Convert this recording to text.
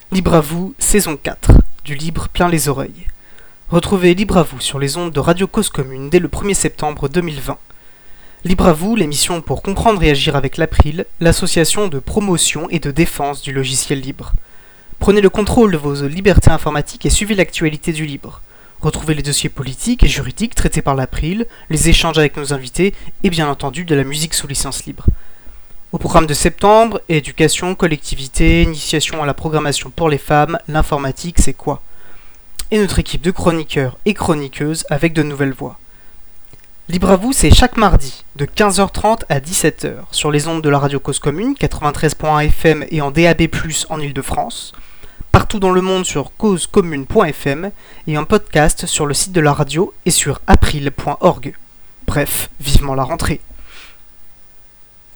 Libre à vous, saison 4, du libre plein les oreilles. Retrouvez Libre à vous sur les ondes de Radio Cause Commune dès le 1er septembre 2020. Libre à vous, l'émission pour comprendre et agir avec l'April, l'association de promotion et de défense du logiciel libre. Prenez le contrôle de vos libertés informatiques et suivez l'actualité du libre. Retrouvez les dossiers politiques et juridiques traités par l'April, les échanges avec nos invités et bien entendu de la musique sous licence libre. Au programme de septembre, éducation, collectivité, initiation à la programmation pour les femmes, l'informatique, c'est quoi ? Et notre équipe de chroniqueurs et chroniqueuses avec de nouvelles voix. Libre à vous, c'est chaque mardi, de 15h30 à 17h, sur les ondes de la radio Cause Commune, 93.1 FM et en DAB+, en Ile-de-France, partout dans le monde sur causecommune.fm et en podcast sur le site de la radio et sur april.org. Bref, vivement la rentrée.